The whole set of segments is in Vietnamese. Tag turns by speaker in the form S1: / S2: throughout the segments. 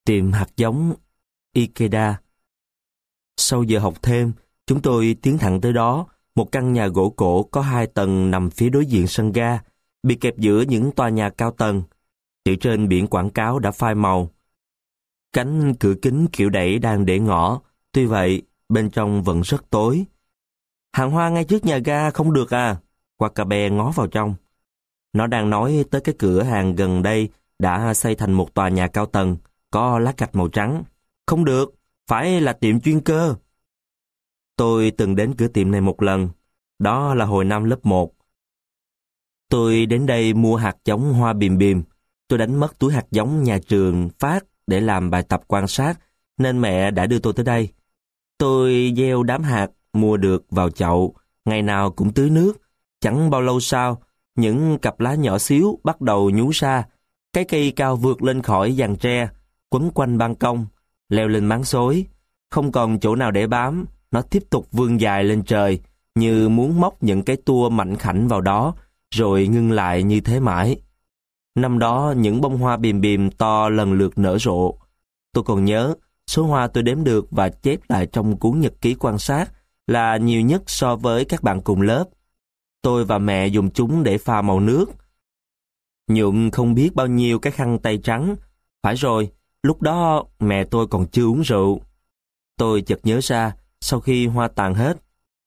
S1: Tiệm hạt giống Ikeda. Sau giờ học thêm, chúng tôi tiến thẳng tới đó, một căn nhà gỗ cổ có 2 tầng nằm phía đối diện sân ga, bị kẹp giữa những tòa nhà cao tầng. Chữ trên biển quảng cáo đã phai màu. Cánh cửa kính kiểu đẩy đang để ngỏ, tuy vậy, bên trong vẫn rất tối. Hàng hoa ngay trước nhà ga không được à? Wakabe ngó vào trong. Nó đang nói tới cái cửa hàng gần đây đã xây thành một tòa nhà cao tầng, có lá gạch màu trắng. Không được, phải là tiệm chuyên cơ. Tôi từng đến cửa tiệm này một lần, đó là hồi năm lớp 1. Tôi đến đây mua hạt giống hoa bìm bìm. Tôi đánh mất túi hạt giống nhà trường phát để làm bài tập quan sát, nên mẹ đã đưa tôi tới đây. Tôi gieo đám hạt mua được vào chậu, ngày nào cũng tưới nước. Chẳng bao lâu sau, những cặp lá nhỏ xíu bắt đầu nhú ra. Cái cây cao vượt lên khỏi giàn tre, quấn quanh ban công, leo lên máng xối. Không còn chỗ nào để bám, nó tiếp tục vươn dài lên trời, như muốn móc những cái tua mảnh khảnh vào đó, rồi ngưng lại như thế mãi. Năm đó, những bông hoa bìm bìm to lần lượt nở rộ. Tôi còn nhớ, số hoa tôi đếm được và chép lại trong cuốn nhật ký quan sát là nhiều nhất so với các bạn cùng lớp. Tôi và mẹ dùng chúng để pha màu nước. Nhuộm không biết bao nhiêu cái khăn tay trắng. Phải rồi, lúc đó mẹ tôi còn chưa uống rượu. Tôi chợt nhớ ra, sau khi hoa tàn hết,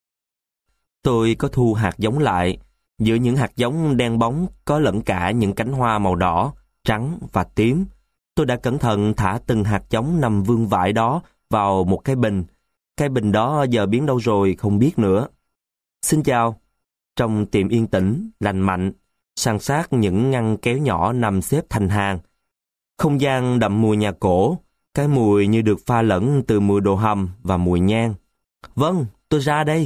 S1: tôi có thu hạt giống lại. Giữa những hạt giống đen bóng có lẫn cả những cánh hoa màu đỏ, trắng và tím. Tôi đã cẩn thận thả từng hạt giống nằm vương vãi đó vào một cái bình. Cái bình đó giờ biến đâu rồi không biết nữa. Xin chào. Trong tiệm yên tĩnh, lành mạnh, san sát những ngăn kéo nhỏ nằm xếp thành hàng. Không gian đậm mùi nhà cổ, cái mùi như được pha lẫn từ mùi đồ hầm và mùi nhang. Vâng, tôi ra đây.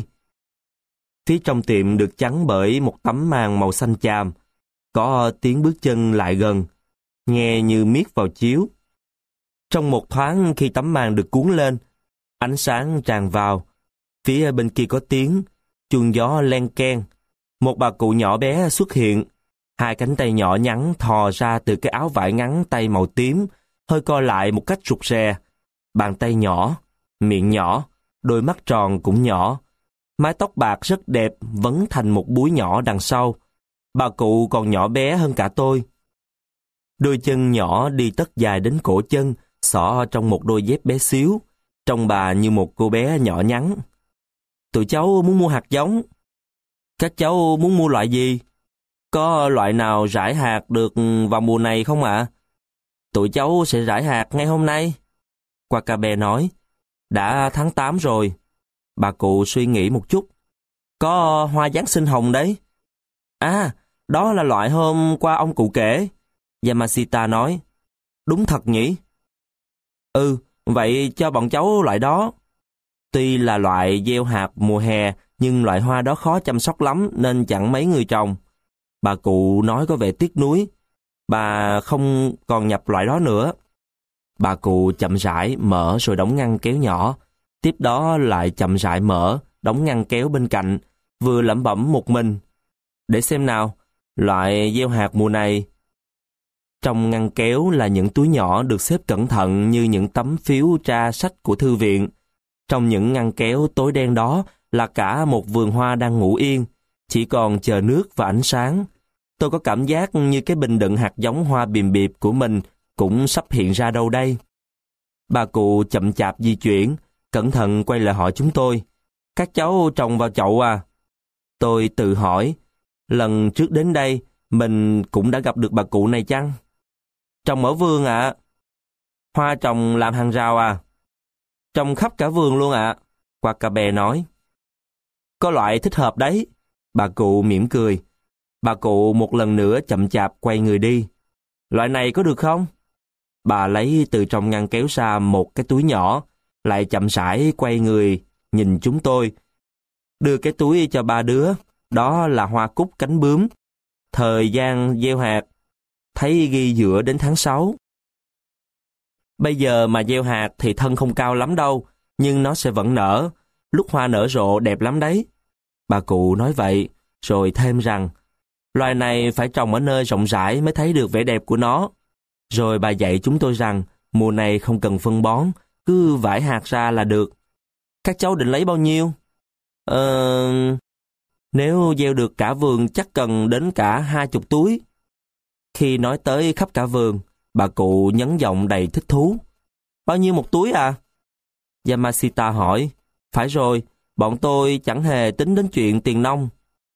S1: Phía trong tiệm được chắn bởi một tấm màn màu xanh chàm. Có tiếng bước chân lại gần, nghe như miết vào chiếu. Trong một thoáng khi tấm màn được cuốn lên, ánh sáng tràn vào. Phía bên kia có tiếng, chuông gió len keng. Một bà cụ nhỏ bé xuất hiện. 2 cánh tay nhỏ nhắn thò ra từ cái áo vải ngắn tay màu tím, hơi co lại một cách rụt rè. Bàn tay nhỏ, miệng nhỏ, đôi mắt tròn cũng nhỏ. Mái tóc bạc rất đẹp vấn thành một búi nhỏ đằng sau. Bà cụ còn nhỏ bé hơn cả tôi. Đôi chân nhỏ đi tất dài đến cổ chân, xỏ trong một đôi dép bé xíu. Trông bà như một cô bé nhỏ nhắn. Tụi cháu muốn mua hạt giống. Các cháu muốn mua loại gì? Có loại nào rải hạt được vào mùa này không ạ? Tụi cháu sẽ rải hạt ngay hôm nay. Wakabe nói. Đã tháng 8 rồi. Bà cụ suy nghĩ một chút. Có hoa Giáng sinh hồng đấy. À, đó là loại hôm qua ông cụ kể. Yamashita nói. Đúng thật nhỉ? Ừ, vậy cho bọn cháu loại đó. Tuy là loại gieo hạt mùa hè, nhưng loại hoa đó khó chăm sóc lắm nên chẳng mấy người trồng. Bà cụ nói có vẻ tiếc nuối. Bà không còn nhập loại đó nữa. Bà cụ chậm rãi mở rồi đóng ngăn kéo nhỏ. Tiếp đó lại chậm rãi mở, đóng ngăn kéo bên cạnh, vừa lẩm bẩm một mình. Để xem nào, loại gieo hạt mùa này. Trong ngăn kéo là những túi nhỏ được xếp cẩn thận như những tấm phiếu tra sách của thư viện. Trong những ngăn kéo tối đen đó là cả một vườn hoa đang ngủ yên, chỉ còn chờ nước và ánh sáng. Tôi có cảm giác như cái bình đựng hạt giống hoa bìm bịp của mình cũng sắp hiện ra đâu đây. Bà cụ chậm chạp di chuyển, cẩn thận quay lại hỏi chúng tôi. Các cháu trồng vào chậu à? Tôi tự hỏi, lần trước đến đây, mình cũng đã gặp được bà cụ này chăng? Trồng ở vườn ạ. Hoa trồng làm hàng rào à? Trồng khắp cả vườn luôn ạ. Wakabe nói. Có loại thích hợp đấy. Bà cụ mỉm cười. Bà cụ một lần nữa chậm chạp quay người đi. Loại này có được không? Bà lấy từ trong ngăn kéo ra một cái túi nhỏ, lại chậm rãi quay người, nhìn chúng tôi. Đưa cái túi cho 3 đứa, đó là hoa cúc cánh bướm. Thời gian gieo hạt, thấy ghi giữa đến tháng 6. Bây giờ mà gieo hạt thì thân không cao lắm đâu, nhưng nó sẽ vẫn nở. Lúc hoa nở rộ đẹp lắm đấy. Bà cụ nói vậy, rồi thêm rằng, loài này phải trồng ở nơi rộng rãi mới thấy được vẻ đẹp của nó. Rồi bà dạy chúng tôi rằng, Mùa này không cần phân bón, cứ vải hạt ra là được. Các cháu định lấy bao nhiêu? Nếu gieo được cả vườn chắc cần đến cả 20 túi. Khi nói tới khắp cả vườn, bà cụ nhấn giọng đầy thích thú. Bao nhiêu một túi à? Yamashita hỏi. Phải rồi, bọn tôi chẳng hề tính đến chuyện tiền nong.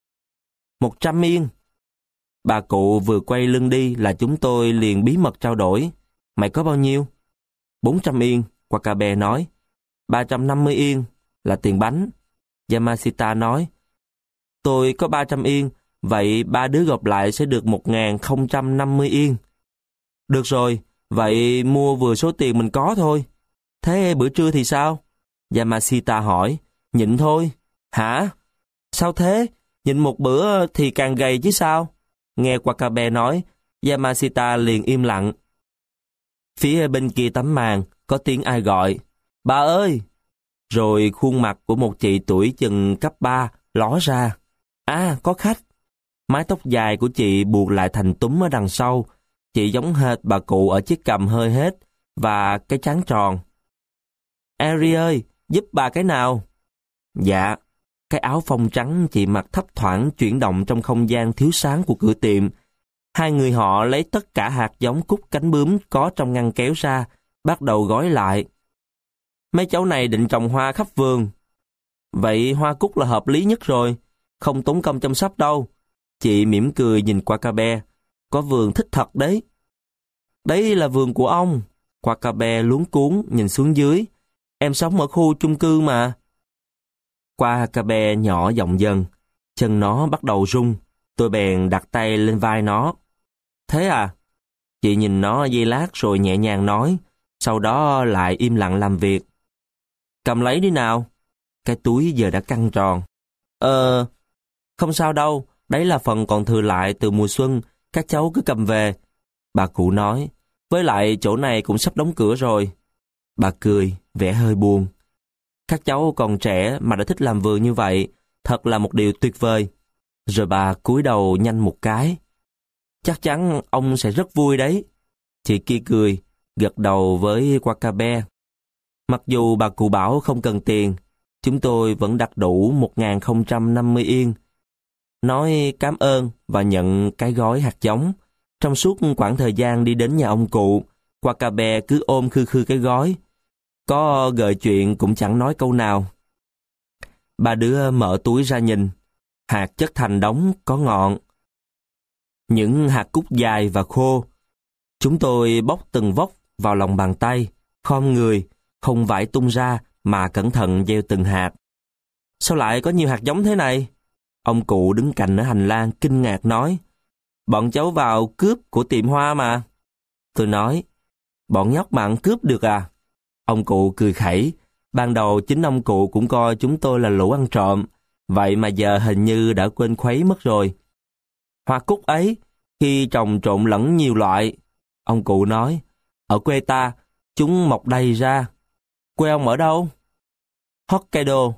S1: 100 yên. Bà cụ vừa quay lưng đi là chúng tôi liền bí mật trao đổi. Mày có bao nhiêu? 400 yên, Wakabe nói. 350 yên là tiền bánh. Yamashita nói. Tôi có 300 yên, vậy ba đứa gộp lại sẽ được 1050 yên. Được rồi, vậy mua vừa số tiền mình có thôi. Thế bữa trưa thì sao? Yamashita hỏi. Nhịn thôi. Hả? Sao thế? Nhịn một bữa thì càng gầy chứ sao? Nghe Wakabe nói, Yamashita liền im lặng. Phía bên kia tấm màn, có tiếng ai gọi. Bà ơi! Rồi khuôn mặt của một chị tuổi chừng cấp 3 ló ra. À, có khách. Mái tóc dài của chị buộc lại thành túm ở đằng sau. Chị giống hệt bà cụ ở chiếc cằm hơi hết và cái trán tròn. Ari ơi, giúp bà cái nào? Dạ. Cái áo phông trắng chị mặc thấp thoảng chuyển động trong không gian thiếu sáng của cửa tiệm. Hai người họ lấy tất cả hạt giống cúc cánh bướm có trong ngăn kéo ra, bắt đầu gói lại. Mấy cháu này định trồng hoa khắp vườn. Vậy hoa cúc là hợp lý nhất rồi, không tốn công chăm sóc đâu. Chị mỉm cười nhìn Wakabe. Có vườn thích thật đấy. Đấy là vườn của ông. Wakabe luống cuống nhìn xuống dưới. Em sống ở khu chung cư mà. Wakabe nhỏ giọng dần. Chân nó bắt đầu rung. Tôi bèn đặt tay lên vai nó. Thế à? Chị nhìn nó giây lát rồi nhẹ nhàng nói. Sau đó lại im lặng làm việc. Cầm lấy đi nào. Cái túi giờ đã căng tròn. Không sao đâu. Đấy là phần còn thừa lại từ mùa xuân. Các cháu cứ cầm về. Bà cụ nói. Với lại chỗ này cũng sắp đóng cửa rồi. Bà cười, vẻ hơi buồn. Các cháu còn trẻ mà đã thích làm vườn như vậy. Thật là một điều tuyệt vời. Rồi bà cúi đầu nhanh một cái. Chắc chắn ông sẽ rất vui đấy. Chị kia cười, gật đầu với Wakabe. Mặc dù bà cụ bảo không cần tiền, chúng tôi vẫn đặt đủ 1050 yên. Nói cảm ơn và nhận cái gói hạt giống. Trong suốt quãng thời gian đi đến nhà ông cụ, Wakabe cứ ôm khư khư cái gói. Có gợi chuyện cũng chẳng nói câu nào. Ba đứa mở túi ra nhìn. Hạt chất thành đống có ngọn. Những hạt cúc dài và khô. Chúng tôi bóc từng vốc vào lòng bàn tay, khom người, không vải tung ra mà cẩn thận gieo từng hạt. Sao lại có nhiều hạt giống thế này? Ông cụ đứng cạnh ở hành lang kinh ngạc nói. Bọn cháu vào cướp của tiệm hoa mà. Tôi nói, bọn nhóc bạn cướp được à? Ông cụ cười khẩy. Ban đầu chính ông cụ cũng coi chúng tôi là lũ ăn trộm. Vậy mà giờ hình như đã quên khuấy mất rồi. Hoa cúc ấy, khi trồng trộn lẫn nhiều loại. Ông cụ nói, ở quê ta, chúng mọc đầy ra. Quê ông ở đâu? Hokkaido.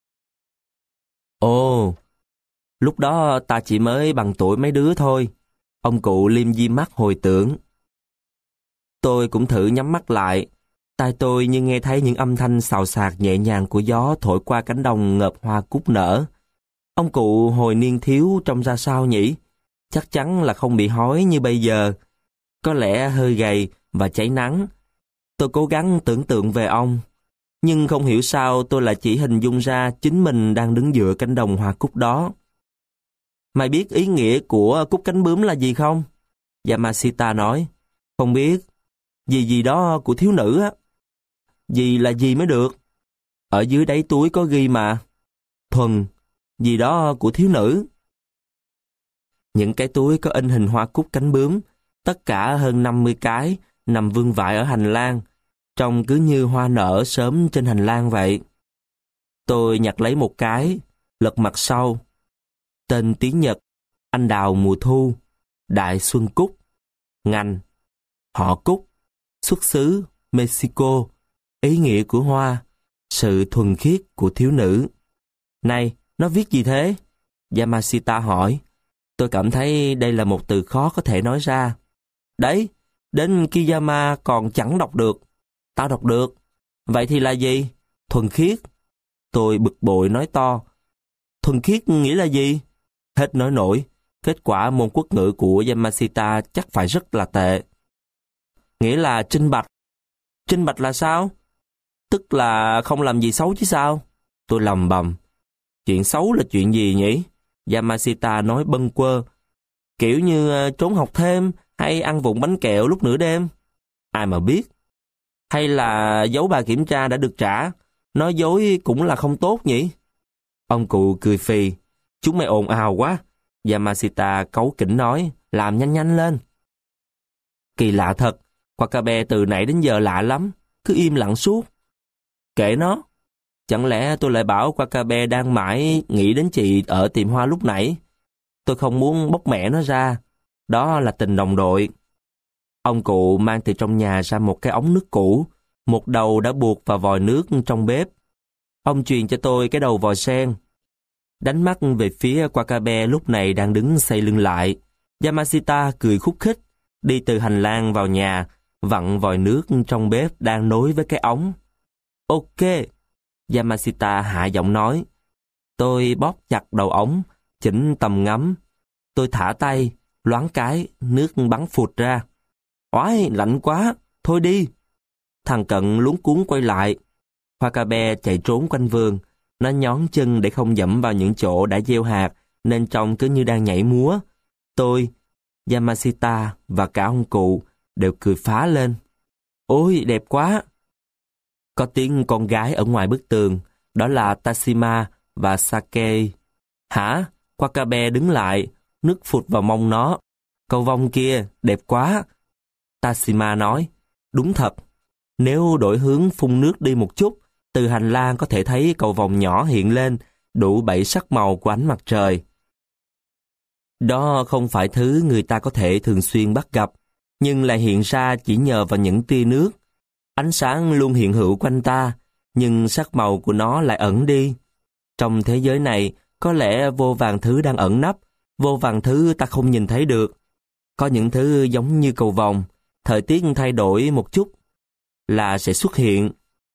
S1: Ồ, lúc đó ta chỉ mới bằng tuổi mấy đứa thôi. Ông cụ liêm diêm mắt hồi tưởng. Tôi cũng thử nhắm mắt lại. Tai tôi như nghe thấy những âm thanh xào xạc nhẹ nhàng của gió thổi qua cánh đồng ngợp hoa cúc nở. Ông cụ hồi niên thiếu trông ra sao nhỉ? Chắc chắn là không bị hói như bây giờ. Có lẽ hơi gầy và cháy nắng. Tôi cố gắng tưởng tượng về ông. Nhưng không hiểu sao tôi lại chỉ hình dung ra chính mình đang đứng giữa cánh đồng hoa cúc đó. Mày biết ý nghĩa của cúc cánh bướm là gì không? Yamashita nói. Không biết. Gì gì đó của thiếu nữ á. Gì là gì mới được? Ở dưới đáy túi có ghi mà. Thuần. Gì đó của thiếu nữ. Những cái túi có in hình hoa cúc cánh bướm, tất cả hơn 50 cái, nằm vương vãi ở hành lang, trông cứ như hoa nở sớm trên hành lang vậy. Tôi nhặt lấy một cái, lật mặt sau. Tên tiếng Nhật, anh đào mùa thu, đại xuân cúc, ngành, họ cúc, xuất xứ, Mexico, ý nghĩa của hoa, sự thuần khiết của thiếu nữ. Này, nó viết gì thế? Yamashita hỏi. Tôi cảm thấy đây là một từ khó có thể nói ra. Đấy, Đến Kiyama còn chẳng đọc được. Tao đọc được. Vậy thì là gì? Thuần khiết. Tôi bực bội nói to. Thuần khiết nghĩa là gì? Hết nói nổi. Kết quả môn quốc ngữ của Yamashita chắc phải rất là tệ. Nghĩa là trinh bạch. Trinh bạch là sao? Tức là không làm gì xấu chứ sao? Tôi lầm bầm. Chuyện xấu là chuyện gì nhỉ? Yamashita nói bâng quơ. Kiểu như trốn học thêm hay ăn vụng bánh kẹo lúc nửa đêm. Ai mà biết. Hay là giấu bài kiểm tra đã được trả. Nói dối cũng là không tốt nhỉ? Ông cụ cười phì. Chúng mày ồn ào quá. Yamashita cáu kỉnh nói. Làm nhanh nhanh lên. Kỳ lạ thật. Wakabe từ nãy đến giờ lạ lắm. Cứ im lặng suốt. Kệ nó. Chẳng lẽ tôi lại bảo Wakabe đang mãi nghĩ đến chị ở tiệm hoa lúc nãy? Tôi không muốn bóc mẹ nó ra. Đó là tình đồng đội. Ông cụ mang từ trong nhà ra một cái ống nước cũ. Một đầu đã buộc vào vòi nước trong bếp. Ông truyền cho tôi cái đầu vòi sen. Đánh mắt về phía Wakabe lúc này đang đứng xoay lưng lại. Yamashita cười khúc khích, đi từ hành lang vào nhà, vặn vòi nước trong bếp đang nối với cái ống. Ok, Yamashita hạ giọng nói. Tôi bóp chặt đầu ống, chỉnh tầm ngắm. Tôi thả tay, loáng cái, nước bắn phụt ra. Oái, lạnh quá, thôi đi. Thằng Cận luống cuống quay lại. Wakabe chạy trốn quanh vườn. Nó nhón chân để không dẫm vào những chỗ đã gieo hạt, nên trông cứ như đang nhảy múa. Tôi, Yamashita và cả ông cụ đều cười phá lên. Ôi, đẹp quá! Có tiếng con gái ở ngoài bức tường, đó là Tashima và Sake. Hả? Wakabe đứng lại, nước phụt vào mông nó. Cầu vồng kia, đẹp quá! Tashima nói, đúng thật. Nếu đổi hướng phun nước đi một chút, từ hành lang có thể thấy cầu vồng nhỏ hiện lên, đủ 7 sắc màu của ánh mặt trời. Đó không phải thứ người ta có thể thường xuyên bắt gặp, nhưng lại hiện ra chỉ nhờ vào những tia nước. Ánh sáng luôn hiện hữu quanh ta, nhưng sắc màu của nó lại ẩn đi. Trong thế giới này, có lẽ vô vàn thứ đang ẩn nấp, vô vàn thứ ta không nhìn thấy được. Có những thứ giống như cầu vồng, thời tiết thay đổi một chút là sẽ xuất hiện.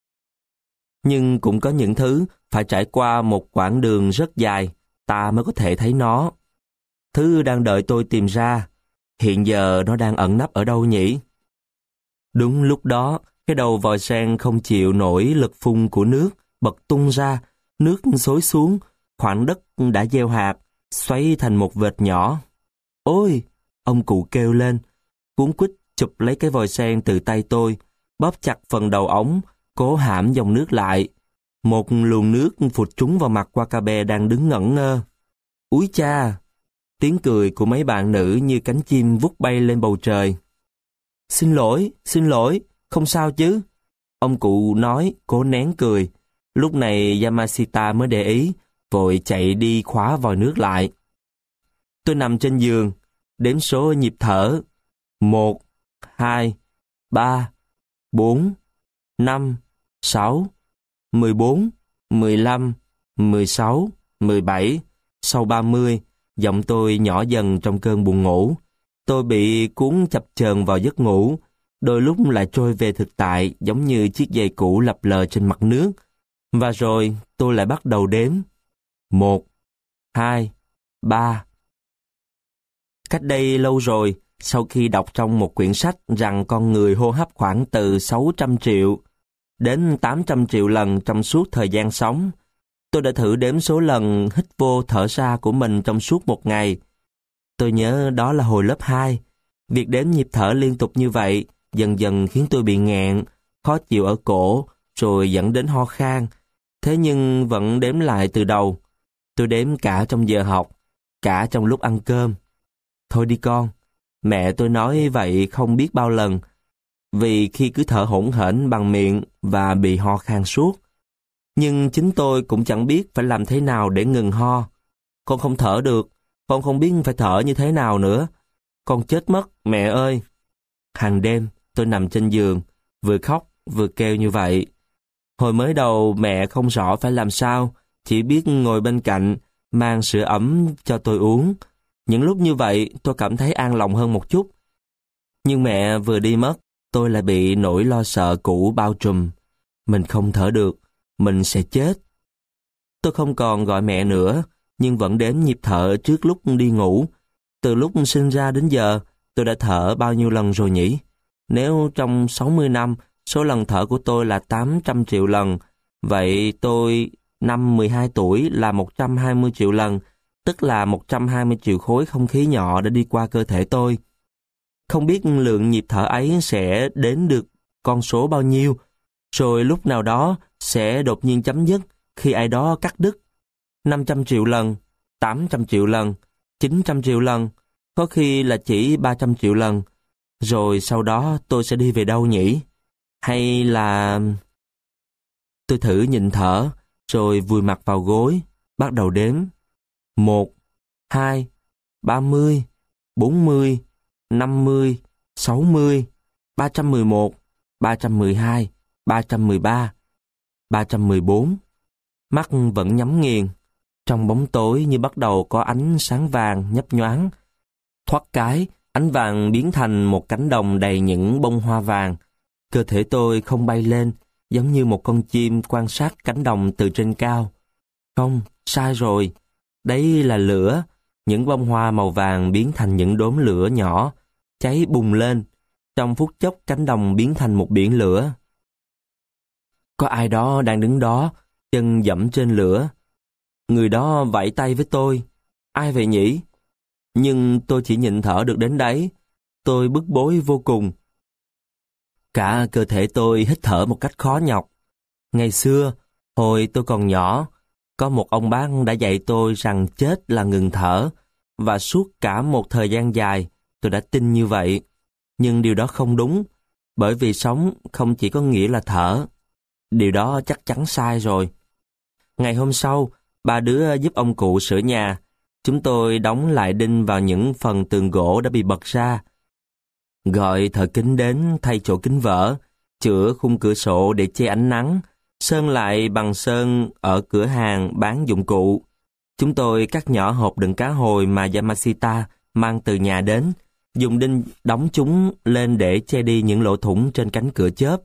S1: Nhưng cũng có những thứ phải trải qua một quãng đường rất dài, ta mới có thể thấy nó. Thứ đang đợi tôi tìm ra, hiện giờ nó đang ẩn nấp ở đâu nhỉ? Đúng lúc đó, cái đầu vòi sen không chịu nổi lực phun của nước, bật tung ra, nước xối xuống, khoảng đất đã gieo hạt, xoáy thành một vệt nhỏ. Ôi! Ông cụ kêu lên, cuống quýt chụp lấy cái vòi sen từ tay tôi, bóp chặt phần đầu ống, cố hãm dòng nước lại. Một luồng nước phụt trúng vào mặt Wakabe đang đứng ngẩn ngơ. Úi cha! Tiếng cười của mấy bạn nữ như cánh chim vút bay lên bầu trời. Xin lỗi, không sao chứ? Ông cụ nói, cố nén cười. Lúc này Yamashita mới để ý, vội chạy đi khóa vòi nước lại. Tôi nằm trên giường, đếm số nhịp thở. 1, 2, 3, 4, 5, 6, 14, 15, 16, 17. Sau 30, giọng tôi nhỏ dần trong cơn buồn ngủ. Tôi bị cuốn chập chờn vào giấc ngủ, đôi lúc lại trôi về thực tại giống như chiếc giày cũ lập lờ trên mặt nước. Và rồi tôi lại bắt đầu đếm. 1, 2, 3. Cách đây lâu rồi, sau khi đọc trong một quyển sách rằng con người hô hấp khoảng từ 600 triệu đến 800 triệu lần trong suốt thời gian sống, tôi đã thử đếm số lần hít vô thở ra của mình trong suốt một ngày. Tôi nhớ đó là hồi lớp 2. Việc đếm nhịp thở liên tục như vậy dần dần khiến tôi bị nghẹn, khó chịu ở cổ, rồi dẫn đến ho khan. Thế nhưng vẫn đếm lại từ đầu. Tôi đếm cả trong giờ học, cả trong lúc ăn cơm. Thôi đi con, mẹ tôi nói vậy không biết bao lần, vì khi cứ thở hổn hển bằng miệng và bị ho khan suốt. Nhưng chính tôi cũng chẳng biết phải làm thế nào để ngừng ho. Con không thở được, con không biết phải thở như thế nào nữa. Con chết mất, mẹ ơi. Hàng đêm, tôi nằm trên giường, vừa khóc vừa kêu như vậy. Hồi mới đầu mẹ không rõ phải làm sao, chỉ biết ngồi bên cạnh, mang sữa ấm cho tôi uống. Những lúc như vậy tôi cảm thấy an lòng hơn một chút. Nhưng mẹ vừa đi mất, tôi lại bị nỗi lo sợ cũ bao trùm. Mình không thở được, mình sẽ chết. Tôi không còn gọi mẹ nữa, nhưng vẫn đếm nhịp thở trước lúc đi ngủ. Từ lúc sinh ra đến giờ, tôi đã thở bao nhiêu lần rồi nhỉ? Nếu trong 60 năm, số lần thở của tôi là 800 triệu lần, vậy tôi năm 12 tuổi là 120 triệu lần, tức là 120 triệu khối không khí nhỏ đã đi qua cơ thể tôi. Không biết lượng nhịp thở ấy sẽ đến được con số bao nhiêu, rồi lúc nào đó sẽ đột nhiên chấm dứt khi ai đó cắt đứt. 500 triệu lần, 800 triệu lần, 900 triệu lần, có khi là chỉ 300 triệu lần. Rồi sau đó tôi sẽ đi về đâu nhỉ? Hay là... Tôi thử nhịn thở, rồi vùi mặt vào gối, bắt đầu đếm. 1, 2, 30, 40, 50, 60, 311, 312, 313, 314. Mắt vẫn nhắm nghiền. Trong bóng tối như bắt đầu có ánh sáng vàng nhấp nhoáng. Thoát cái, ánh vàng biến thành một cánh đồng đầy những bông hoa vàng. Cơ thể tôi không bay lên, giống như một con chim quan sát cánh đồng từ trên cao. Không, sai rồi. Đấy là lửa. Những bông hoa màu vàng biến thành những đốm lửa nhỏ, cháy bùng lên. Trong phút chốc cánh đồng biến thành một biển lửa. Có ai đó đang đứng đó, chân dẫm trên lửa. Người đó vẫy tay với tôi. Ai vậy nhỉ? Nhưng tôi chỉ nhịn thở được đến đấy. Tôi bức bối vô cùng. Cả cơ thể tôi hít thở một cách khó nhọc. Ngày xưa, hồi tôi còn nhỏ, có một ông bác đã dạy tôi rằng chết là ngừng thở, và suốt cả một thời gian dài, tôi đã tin như vậy. Nhưng điều đó không đúng, bởi vì sống không chỉ có nghĩa là thở. Điều đó chắc chắn sai rồi. Ngày hôm sau, ba đứa giúp ông cụ sửa nhà. Chúng tôi đóng lại đinh vào những phần tường gỗ đã bị bật ra. Gọi thợ kính đến thay chỗ kính vỡ, chữa khung cửa sổ để che ánh nắng, sơn lại bằng sơn ở cửa hàng bán dụng cụ. Chúng tôi cắt nhỏ hộp đựng cá hồi mà Yamashita mang từ nhà đến, dùng đinh đóng chúng lên để che đi những lỗ thủng trên cánh cửa chớp.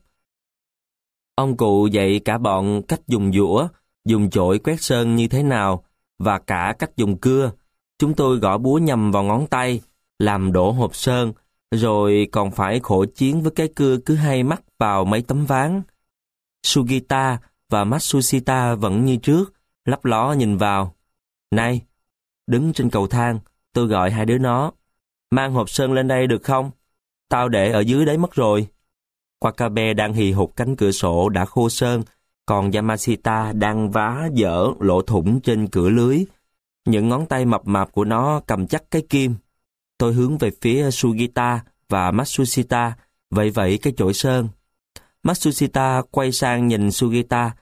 S1: Ông cụ dạy cả bọn cách dùng dũa, dùng chổi quét sơn như thế nào, và cả cách dùng cưa. Chúng tôi gõ búa nhầm vào ngón tay, làm đổ hộp sơn, rồi còn phải khổ chiến với cái cưa cứ hay mắc vào mấy tấm ván. Sugita và Matsushita vẫn như trước, lấp ló nhìn vào. Này, đứng trên cầu thang, tôi gọi hai đứa nó. Mang hộp sơn lên đây được không? Tao để ở dưới đấy mất rồi. Wakabe đang hì hục cánh cửa sổ đã khô sơn, còn Yamashita đang vá dở lỗ thủng trên cửa lưới. Những ngón tay mập mạp của nó cầm chắc cái kim. Tôi hướng về phía Sugita và Matsushita, vẫy vẫy cái chổi sơn. Matsushita quay sang nhìn Sugita.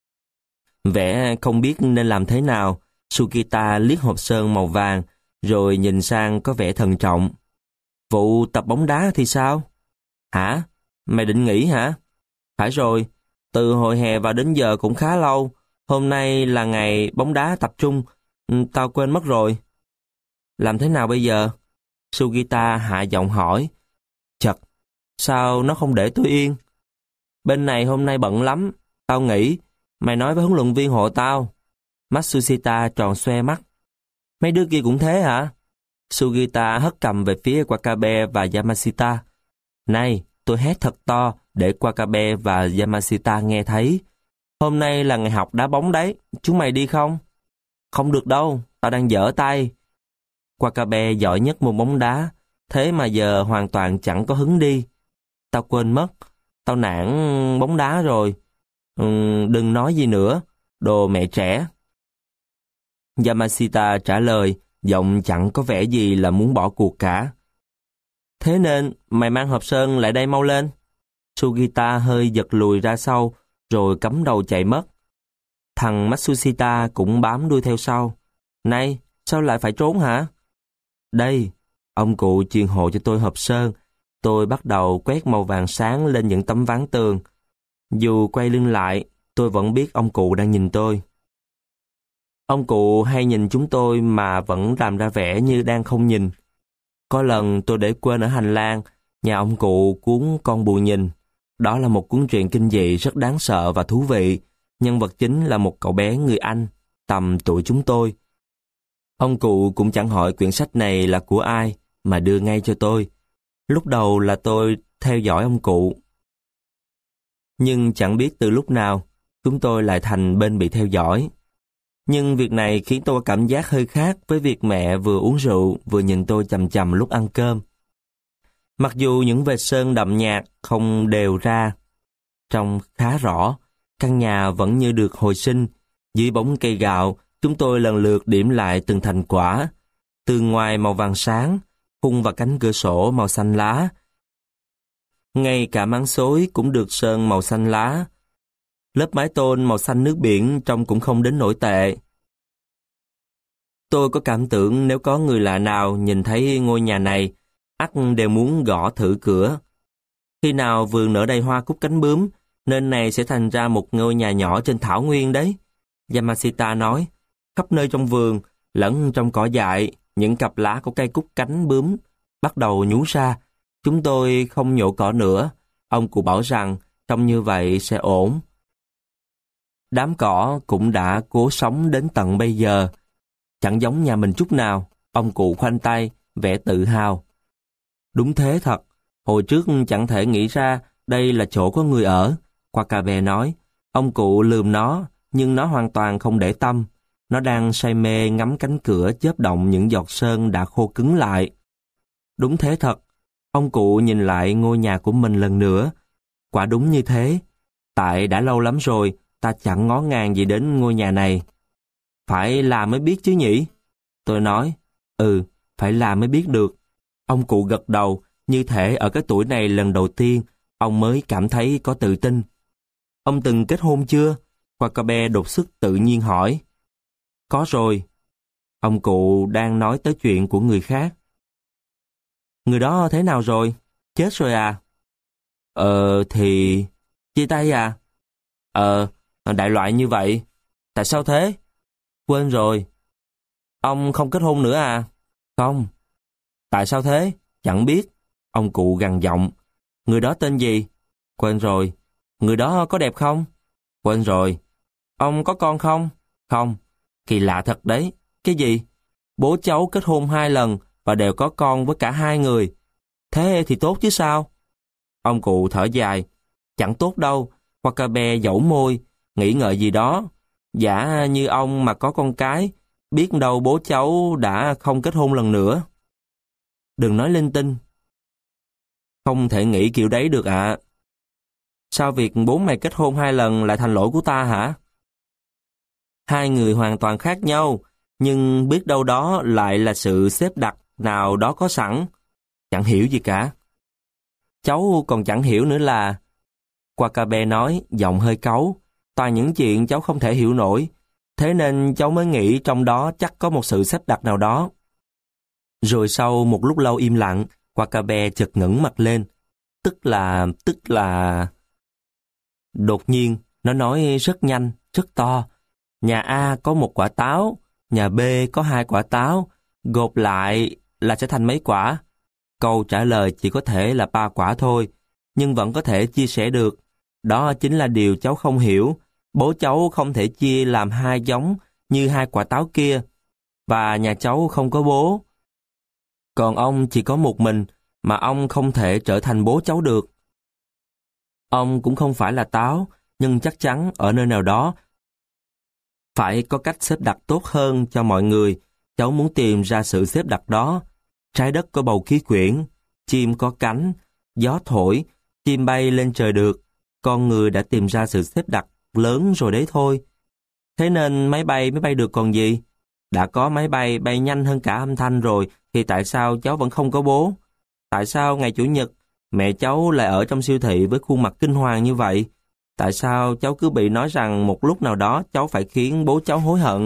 S1: Vẻ không biết nên làm thế nào. Sugita liếc hộp sơn màu vàng, rồi nhìn sang có vẻ thận trọng. Vụ tập bóng đá thì sao? Hả? Mày định nghỉ hả? Phải rồi, từ hồi hè vào đến giờ cũng khá lâu. Hôm nay là ngày bóng đá tập trung. Tao quên mất rồi. Làm thế nào bây giờ? Sugita hạ giọng hỏi. Chật, sao nó không để tôi yên? Bên này hôm nay bận lắm. Tao nghĩ, mày nói với huấn luyện viên hộ tao. Matsushita tròn xoe mắt. Mấy đứa kia cũng thế hả? Sugita hất cầm về phía Wakabe và Yamashita. Này, tôi hét thật to để Wakabe và Yamashita nghe thấy. Hôm nay là ngày học đá bóng đấy, chúng mày đi không? Không được đâu, tao đang dở tay. Wakabe giỏi nhất môn bóng đá, thế mà giờ hoàn toàn chẳng có hứng đi. Tao quên mất, tao nản bóng đá rồi. Đừng nói gì nữa, đồ mẹ trẻ. Yamashita trả lời, giọng chẳng có vẻ gì là muốn bỏ cuộc cả. Thế nên, mày mang hộp sơn lại đây mau lên. Sugita hơi giật lùi ra sau, rồi cắm đầu chạy mất. Thằng Matsushita cũng bám đuôi theo sau. Này, sao lại phải trốn hả? Đây, ông cụ truyền hộ cho tôi hộp sơn. Tôi bắt đầu quét màu vàng sáng lên những tấm ván tường. Dù quay lưng lại, tôi vẫn biết ông cụ đang nhìn tôi. Ông cụ hay nhìn chúng tôi mà vẫn làm ra vẻ như đang không nhìn. Có lần tôi để quên ở hành lang, Nhà ông cụ cuốn Con Bù Nhìn. Đó là một cuốn truyện kinh dị rất đáng sợ và thú vị. Nhân vật chính là một cậu bé người Anh, tầm tuổi chúng tôi. Ông cụ cũng chẳng hỏi quyển sách này là của ai, mà đưa ngay cho tôi. Lúc đầu là tôi theo dõi ông cụ. Nhưng chẳng biết từ lúc nào, chúng tôi lại thành bên bị theo dõi. Nhưng việc này khiến tôi cảm giác hơi khác với việc mẹ vừa uống rượu vừa nhìn tôi chằm chằm lúc ăn cơm. Mặc dù những vệt sơn đậm nhạt không đều ra, trông khá rõ, căn nhà vẫn như được hồi sinh. Dưới bóng cây gạo, chúng tôi lần lượt điểm lại từng thành quả. Tường ngoài màu vàng sáng, khung và cánh cửa sổ màu xanh lá. Ngay cả máng xối cũng được sơn màu xanh lá. Lớp mái tôn màu xanh nước biển trông cũng không đến nổi tệ. Tôi có cảm tưởng nếu có người lạ nào nhìn thấy ngôi nhà này, ắt đều muốn gõ thử cửa. Khi nào vườn nở đầy hoa cúc cánh bướm, nên này sẽ thành ra một ngôi nhà nhỏ trên thảo nguyên đấy. Yamashita nói, khắp nơi trong vườn, lẫn trong cỏ dại, những cặp lá của cây cúc cánh bướm bắt đầu nhú ra. Chúng tôi không nhổ cỏ nữa. Ông cụ bảo rằng trông như vậy sẽ ổn. Đám cỏ cũng đã cố sống đến tận bây giờ. Chẳng giống nhà mình chút nào. Ông cụ khoanh tay, vẻ tự hào. Đúng thế thật. Hồi trước chẳng thể nghĩ ra đây là chỗ có người ở. Wakabe nói. Ông cụ lườm nó, nhưng nó hoàn toàn không để tâm. Nó đang say mê ngắm cánh cửa chớp động những giọt sơn đã khô cứng lại. Đúng thế thật. Ông cụ nhìn lại ngôi nhà của mình lần nữa. Quả đúng như thế. Tại đã lâu lắm rồi, ta chẳng ngó ngàng gì đến ngôi nhà này. Phải làm mới biết chứ nhỉ? Tôi nói, phải làm mới biết được. Ông cụ gật đầu, như thể ở cái tuổi này lần đầu tiên, ông mới cảm thấy có tự tin. Ông từng kết hôn chưa? Wakabe đột sức tự nhiên hỏi. Có rồi. Ông cụ đang nói tới chuyện của người khác. Người đó thế nào rồi? Chết rồi à? Thì... chia tay à? Đại loại như vậy. Tại sao thế? Quên rồi. Ông không kết hôn nữa à? Không. Tại sao thế? Chẳng biết. Ông cụ gằn giọng. Người đó tên gì? Quên rồi. Người đó có đẹp không? Quên rồi. Ông có con không? Không. Kỳ lạ thật đấy. Cái gì? Bố cháu kết hôn 2 lần và đều có con với cả 2 người. Thế thì tốt chứ sao? Ông cụ thở dài. Chẳng tốt đâu. Wakabe dẫu môi, nghĩ ngợi gì đó. Giả như ông mà có con cái, biết đâu bố cháu đã không kết hôn lần nữa. Đừng nói linh tinh. Không thể nghĩ kiểu đấy được ạ. Sao việc bố mày kết hôn 2 lần lại thành lỗi của ta hả? 2 người hoàn toàn khác nhau, nhưng biết đâu đó lại là sự xếp đặt nào đó có sẵn. Chẳng hiểu gì cả. Cháu còn chẳng hiểu nữa là... Wakabe nói, giọng hơi cáu. Toàn những chuyện cháu không thể hiểu nổi. Thế nên cháu mới nghĩ trong đó chắc có một sự xếp đặt nào đó. Rồi sau một lúc lâu im lặng, Wakabe chợt ngẩng mặt lên. Tức là... Đột nhiên, nó nói rất nhanh, rất to. Nhà A có 1 quả táo, nhà B có 2 quả táo, gộp lại là sẽ thành mấy quả? Câu trả lời chỉ có thể là 3 quả thôi, nhưng vẫn có thể chia sẻ được. Đó chính là điều cháu không hiểu. Bố cháu không thể chia làm 2 giống như 2 quả táo kia, và nhà cháu không có bố. Còn ông chỉ có một mình, mà ông không thể trở thành bố cháu được. Ông cũng không phải là táo, nhưng chắc chắn ở nơi nào đó phải có cách xếp đặt tốt hơn cho mọi người. Cháu muốn tìm ra sự xếp đặt đó. Trái đất có bầu khí quyển, chim có cánh, gió thổi, chim bay lên trời được. Con người đã tìm ra sự xếp đặt lớn rồi đấy thôi. Thế nên máy bay mới bay được còn gì. Đã có máy bay bay nhanh hơn cả âm thanh rồi, thì tại sao cháu vẫn không có bố? Tại sao ngày Chủ nhật mẹ cháu lại ở trong siêu thị với khuôn mặt kinh hoàng như vậy? Tại sao cháu cứ bị nói rằng một lúc nào đó cháu phải khiến bố cháu hối hận?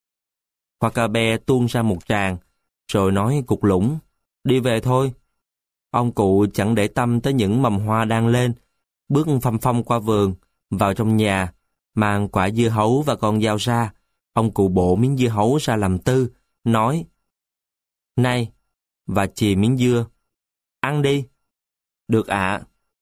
S1: Wakabe tuôn ra một tràng, rồi nói cục lũng, đi về thôi. Ông cụ chẳng để tâm tới những mầm hoa đang lên, bước phăm phăm qua vườn, vào trong nhà, mang quả dưa hấu và con dao ra. Ông cụ bổ miếng dưa hấu ra làm tư, nói, này, và chì miếng dưa, ăn đi. Được ạ.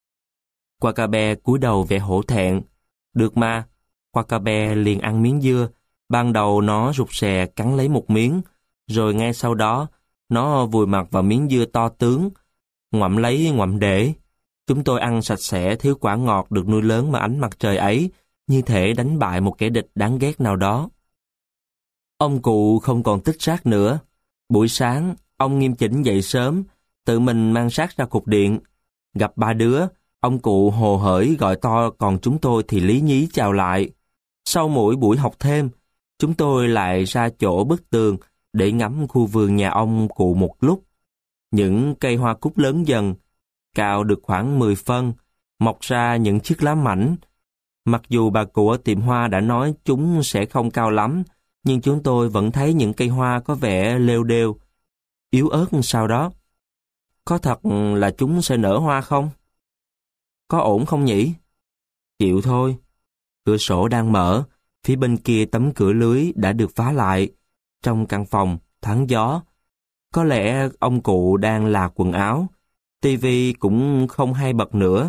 S1: Wakabe cúi đầu vẻ hổ thẹn. Được mà. Wakabe liền ăn miếng dưa. Ban đầu nó rụt rè cắn lấy một miếng, rồi ngay sau đó nó vùi mặt vào miếng dưa to tướng, ngoạm lấy ngoạm để. Chúng tôi ăn sạch sẽ thứ quả ngọt được nuôi lớn mà ánh mặt trời ấy, như thể đánh bại một kẻ địch đáng ghét nào đó. Ông cụ không còn tích rác nữa. Buổi sáng, ông nghiêm chỉnh dậy sớm, tự mình mang rác ra cục điện. Gặp ba đứa, ông cụ hồ hởi gọi to, còn chúng tôi thì lý nhí chào lại. Sau mỗi buổi học thêm, chúng tôi lại ra chỗ bức tường để ngắm khu vườn nhà ông cụ một lúc. Những cây hoa cúc lớn dần, cao được khoảng 10 phân, mọc ra những chiếc lá mảnh. Mặc dù bà cụ ở tiệm hoa đã nói chúng sẽ không cao lắm, nhưng chúng tôi vẫn thấy những cây hoa có vẻ lêu đêu, yếu ớt sau đó. Có thật là chúng sẽ nở hoa không? Có ổn không nhỉ? Chịu thôi. Cửa sổ đang mở, phía bên kia tấm cửa lưới đã được phá lại. Trong căn phòng, thoáng gió. Có lẽ ông cụ đang là quần áo. Tivi cũng không hay bật nữa.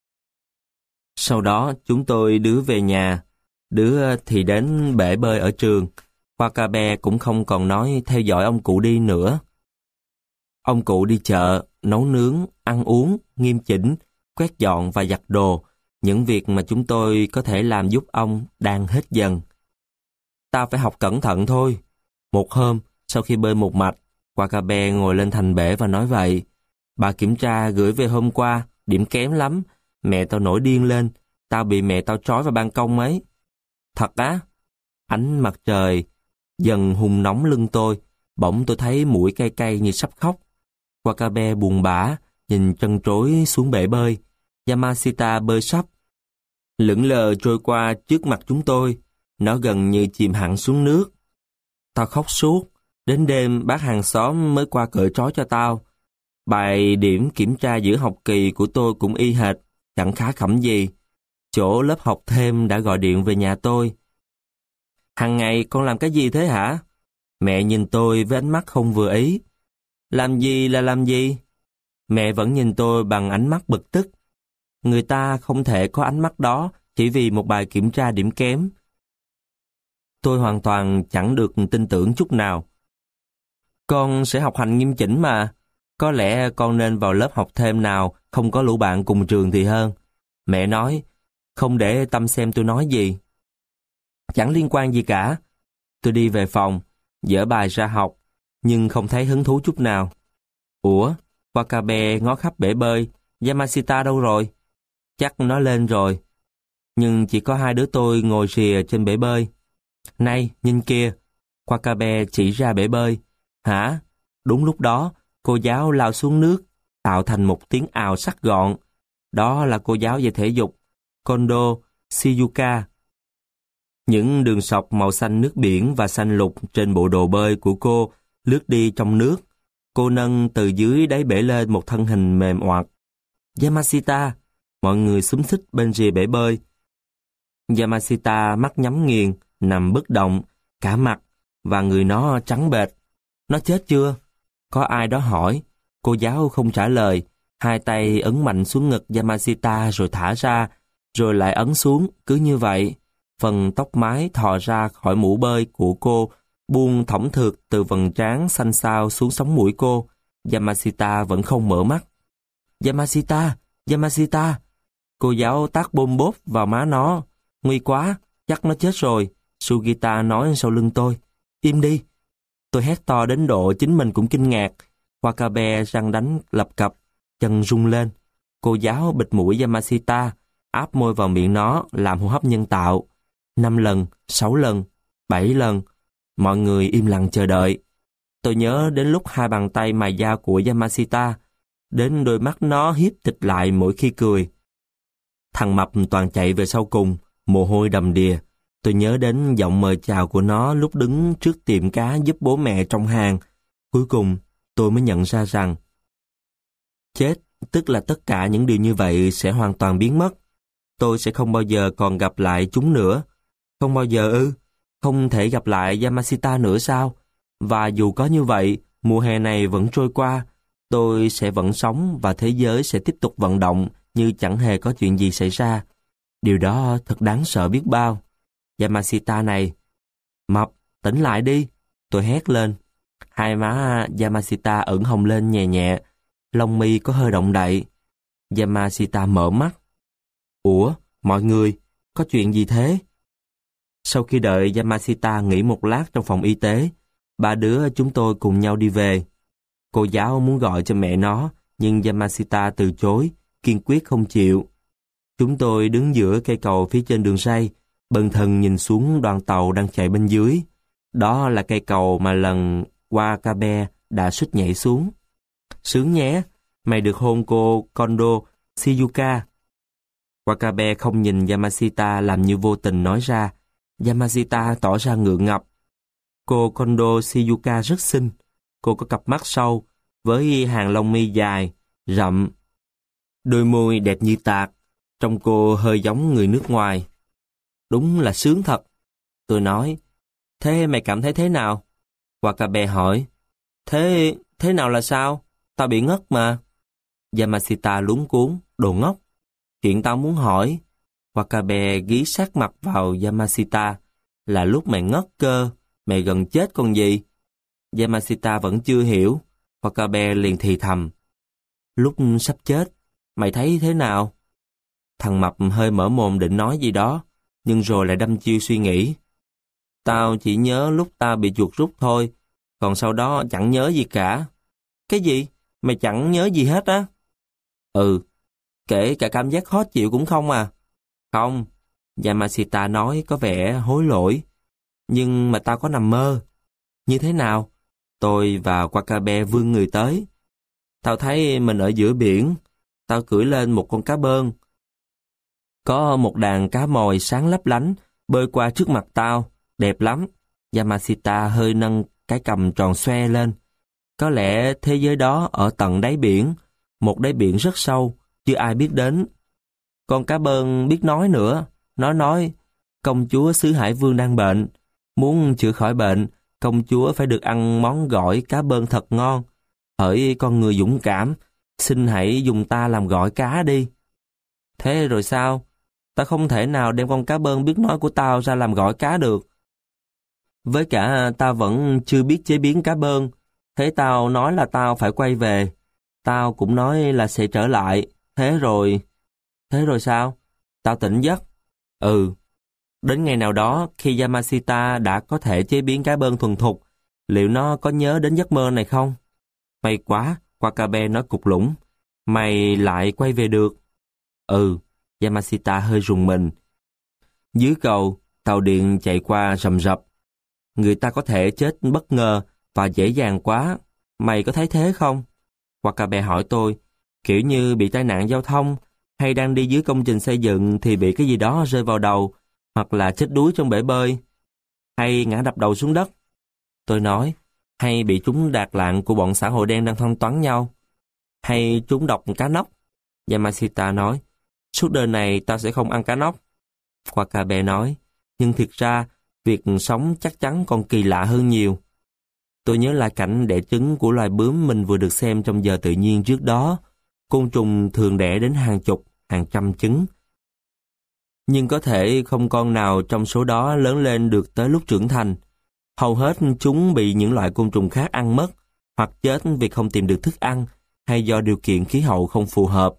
S1: Sau đó chúng tôi đứa về nhà, đứa thì đến bể bơi ở trường. Wakabe cũng không còn nói theo dõi ông cụ đi nữa. Ông cụ đi chợ, nấu nướng, ăn uống, nghiêm chỉnh, quét dọn và giặt đồ. Những việc mà chúng tôi có thể làm giúp ông đang hết dần. Ta phải học cẩn thận thôi. Một hôm, sau khi bơi một mạch, Wakabe ngồi lên thành bể và nói vậy. Bà kiểm tra gửi về hôm qua, điểm kém lắm. Mẹ tao nổi điên lên, tao bị mẹ tao trói vào ban công ấy. Thật á? Ánh mặt trời dần hùng nóng lưng tôi, bỗng tôi thấy mũi cay cay như sắp khóc. Wakabe buồn bã, nhìn trân trối xuống bể bơi. Yamashita bơi sắp, lững lờ trôi qua trước mặt chúng tôi. Nó gần như chìm hẳn xuống nước. Tao khóc suốt, đến đêm bác hàng xóm mới qua cởi trói cho tao. Bài điểm kiểm tra giữa học kỳ của tôi cũng y hệt, chẳng khá khẩm gì. Chỗ lớp học thêm đã gọi điện về nhà tôi. Hằng ngày con làm cái gì thế hả? Mẹ nhìn tôi với ánh mắt không vừa ý. Làm gì là làm gì? Mẹ vẫn nhìn tôi bằng ánh mắt bực tức. Người ta không thể có ánh mắt đó chỉ vì một bài kiểm tra điểm kém. Tôi hoàn toàn chẳng được tin tưởng chút nào. Con sẽ học hành nghiêm chỉnh mà. Có lẽ con nên vào lớp học thêm nào không có lũ bạn cùng trường thì hơn. Mẹ nói, không để tâm xem tôi nói gì. Chẳng liên quan gì cả. Tôi đi về phòng, dở bài ra học, nhưng không thấy hứng thú chút nào. Ủa, Wakabe ngó khắp bể bơi, Yamashita đâu rồi? Chắc nó lên rồi. Nhưng chỉ có hai đứa tôi ngồi rìa trên bể bơi. Này, nhìn kia. Wakabe chỉ ra bể bơi. Hả? Đúng lúc đó, cô giáo lao xuống nước, tạo thành một tiếng ào sắc gọn. Đó là cô giáo dạy thể dục, Kondo Shizuka. Những đường sọc màu xanh nước biển và xanh lục trên bộ đồ bơi của cô lướt đi trong nước. Cô nâng từ dưới đáy bể lên một thân hình mềm oặt. Yamashita! Mọi người xúm xít bên rìa bể bơi. Yamashita mắt nhắm nghiền, nằm bất động, cả mặt, và người nó trắng bệch. Nó chết chưa? Có ai đó hỏi. Cô giáo không trả lời. Hai tay ấn mạnh xuống ngực Yamashita rồi thả ra, rồi lại ấn xuống, cứ như vậy. Phần tóc mái thò ra khỏi mũ bơi của cô, buông thõng thượt từ vầng trán xanh xao xuống sống mũi cô. Yamashita vẫn không mở mắt. Yamashita! Yamashita! Cô giáo tát bôm bốp vào má nó. Nguy quá, chắc nó chết rồi. Sugita nói sau lưng tôi. Im đi! Tôi hét to đến độ chính mình cũng kinh ngạc. Wakabe răng đánh lập cập, chân rung lên. Cô giáo bịt mũi Yamashita, áp môi vào miệng nó, làm hô hấp nhân tạo. 5 lần, 6 lần, 7 lần. Mọi người im lặng chờ đợi. Tôi nhớ đến lúc hai bàn tay mài da của Yamashita, đến đôi mắt nó híp thịt lại mỗi khi cười. Thằng mập toàn chạy về sau cùng, mồ hôi đầm đìa. Tôi nhớ đến giọng mời chào của nó lúc đứng trước tiệm cá giúp bố mẹ trong hàng. Cuối cùng, tôi mới nhận ra rằng chết, tức là tất cả những điều như vậy sẽ hoàn toàn biến mất. Tôi sẽ không bao giờ còn gặp lại chúng nữa. Không bao giờ ư? Không thể gặp lại Yamashita nữa sao? Và dù có như vậy, mùa hè này vẫn trôi qua. tôi sẽ vẫn sống và thế giới sẽ tiếp tục vận động như chẳng hề có chuyện gì xảy ra. Điều đó thật đáng sợ biết bao. Yamashita này, mập, tỉnh lại đi, tôi hét lên. Hai má Yamashita ửng hồng lên nhẹ nhẹ, lông mi có hơi động đậy. Yamashita mở mắt. Ủa, mọi người, có chuyện gì thế? Sau khi đợi Yamashita nghỉ một lát trong phòng y tế, ba đứa chúng tôi cùng nhau đi về. Cô giáo muốn gọi cho mẹ nó, nhưng Yamashita từ chối, kiên quyết không chịu. Chúng tôi đứng giữa cây cầu phía trên đường ray, bần thần nhìn xuống đoàn tàu đang chạy bên dưới. Đó là cây cầu mà lần Wakabe đã suýt nhảy xuống. Sướng nhé, mày được hôn cô Kondo Shizuka. Wakabe không nhìn Yamashita làm như vô tình nói ra. Yamashita tỏ ra ngượng ngập. Cô Kondo Shizuka rất xinh. Cô có cặp mắt sâu, với hàng lông mi dài, rậm. Đôi môi đẹp như tạc, trông cô hơi giống người nước ngoài. Đúng là sướng thật. Tôi nói, thế mày cảm thấy thế nào? Wakabe hỏi, thế nào là sao? Tao bị ngất mà. Yamashita luống cuống, đồ ngốc. Chuyện tao muốn hỏi. Wakabe ghi sát mặt vào Yamashita. Là lúc mày ngất cơ, mày gần chết còn gì? Yamashita vẫn chưa hiểu. Wakabe liền thì thầm. Lúc sắp chết, mày thấy thế nào? Thằng mập hơi mở mồm định nói gì đó, nhưng rồi lại đăm chiêu suy nghĩ. Tao chỉ nhớ lúc tao bị chuột rút thôi, còn sau đó chẳng nhớ gì cả. Cái gì? Mày chẳng nhớ gì hết á? Ừ, kể cả cảm giác khó chịu cũng không à? Không, Yamashita nói có vẻ hối lỗi. Nhưng mà tao có nằm mơ. Như thế nào? Tôi và Wakabe vươn người tới. Tao thấy mình ở giữa biển. Tao cưỡi lên một con cá bơn. Có một đàn cá mòi sáng lấp lánh bơi qua trước mặt tao. Đẹp lắm. Yamashita hơi nâng cái cằm tròn xoe lên. Có lẽ thế giới đó ở tận đáy biển. Một đáy biển rất sâu, chưa ai biết đến. Con cá bơn biết nói nữa. Nó nói, công chúa xứ Hải Vương đang bệnh. Muốn chữa khỏi bệnh, công chúa phải được ăn món gỏi cá bơn thật ngon. Hỡi con người dũng cảm, xin hãy dùng ta làm gỏi cá đi. Thế rồi sao? Ta không thể nào đem con cá bơn biết nói của tao ra làm gỏi cá được. Với cả ta vẫn chưa biết chế biến cá bơn. Thế tao nói là tao phải quay về. Tao cũng nói là sẽ trở lại. Thế rồi sao? Tao tỉnh giấc. Ừ. Đến ngày nào đó, khi Yamashita đã có thể chế biến cá bơn thuần thục, liệu nó có nhớ đến giấc mơ này không? May quá, Wakabe nói cục lũng. Mày lại quay về được. Ừ, Yamashita hơi rùng mình. Dưới cầu, tàu điện chạy qua rầm rập. Người ta có thể chết bất ngờ và dễ dàng quá. Mày có thấy thế không? Wakabe hỏi tôi, kiểu như bị tai nạn giao thông, hay đang đi dưới công trình xây dựng thì bị cái gì đó rơi vào đầu, hoặc là chết đuối trong bể bơi, hay ngã đập đầu xuống đất. Tôi nói, hay bị trúng đạc lạng của bọn xã hội đen đang thanh toán nhau, hay trúng độc cá nóc. Yamashita nói, suốt đời này tao sẽ không ăn cá nóc. Wakabe nói, nhưng thiệt ra, việc sống chắc chắn còn kỳ lạ hơn nhiều. Tôi nhớ lại cảnh đẻ trứng của loài bướm mình vừa được xem trong giờ tự nhiên trước đó. Côn trùng thường đẻ đến hàng chục, hàng trăm trứng. Nhưng có thể không con nào trong số đó lớn lên được tới lúc trưởng thành. Hầu hết chúng bị những loại côn trùng khác ăn mất, hoặc chết vì không tìm được thức ăn, hay do điều kiện khí hậu không phù hợp.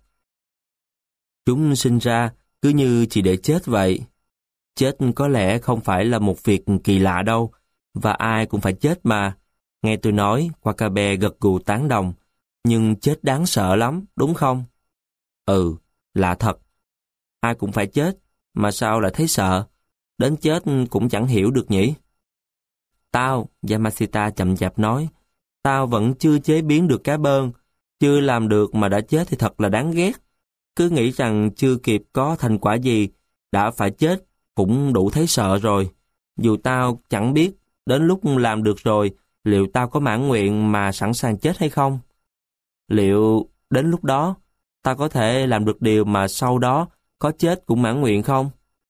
S1: Chúng sinh ra cứ như chỉ để chết vậy. Chết có lẽ không phải là một việc kỳ lạ đâu, và ai cũng phải chết mà. Nghe tôi nói, Wakabe gật gù tán đồng. Nhưng chết đáng sợ lắm, đúng không? Ừ, lạ thật. Ai cũng phải chết, mà sao lại thấy sợ? Đến chết cũng chẳng hiểu được nhỉ? Tao, Yamashita chậm chạp nói, tao vẫn chưa chế biến được cá bơn, chưa làm được mà đã chết thì thật là đáng ghét. Cứ nghĩ rằng chưa kịp có thành quả gì, đã phải chết, cũng đủ thấy sợ rồi. Dù tao chẳng biết, đến lúc làm được rồi, liệu tao có mãn nguyện mà sẵn sàng chết hay không? Liệu đến lúc đó, tao có thể làm được điều mà sau đó có chết cũng mãn nguyện không?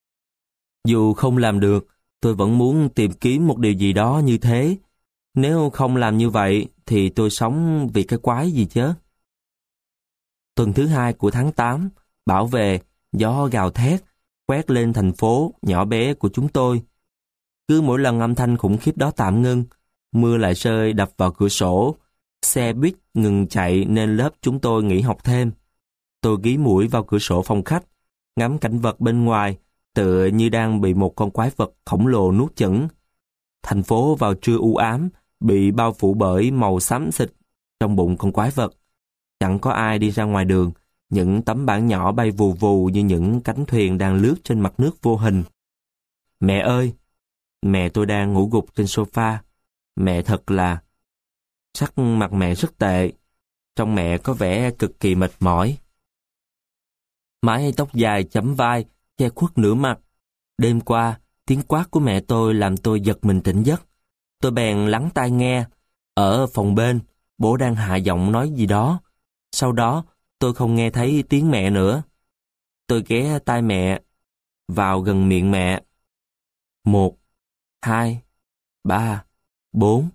S1: Dù không làm được, tôi vẫn muốn tìm kiếm một điều gì đó như thế. Nếu không làm như vậy, thì tôi sống vì cái quái gì chứ? Tuần thứ 2 của tháng 8, bão về, gió gào thét, quét lên thành phố nhỏ bé của chúng tôi. Cứ mỗi lần âm thanh khủng khiếp đó tạm ngưng, mưa lại rơi đập vào cửa sổ, xe buýt ngừng chạy nên lớp chúng tôi nghỉ học thêm. Tôi ghí mũi vào cửa sổ phòng khách, ngắm cảnh vật bên ngoài, tựa như đang bị một con quái vật khổng lồ nuốt chửng. Thành phố vào trưa u ám, bị bao phủ bởi màu xám xịt trong bụng con quái vật. Chẳng có ai đi ra ngoài đường, những tấm bảng nhỏ bay vù vù như những cánh thuyền đang lướt trên mặt nước vô hình. Mẹ ơi! Mẹ tôi đang ngủ gục trên sofa. Mẹ thật là... Sắc mặt mẹ rất tệ. Trông mẹ có vẻ cực kỳ mệt mỏi. Mái tóc dài chấm vai, che khuất nửa mặt. Đêm qua, tiếng quát của mẹ tôi làm tôi giật mình tỉnh giấc. Tôi bèn lắng tai nghe. Ở phòng bên, bố đang hạ giọng nói gì đó. Sau đó, tôi không nghe thấy tiếng mẹ nữa. Tôi ghé tai mẹ vào gần miệng mẹ. 1, 2, 3, 4.